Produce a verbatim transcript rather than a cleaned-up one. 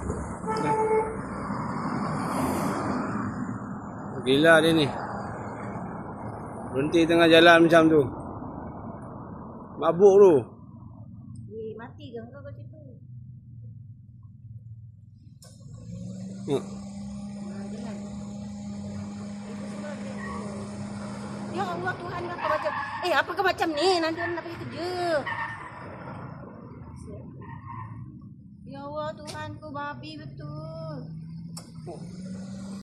Gila dia ni. Berhenti tengah jalan macam tu. Mabuk tu. Eh, mati ke kau kat situ? Hmm. Ya Allah Tuhan, apa macam eh apa kau macam ni? Nanti orang nak pergi kerja. Ya Allah Tuhan, ku babi betul.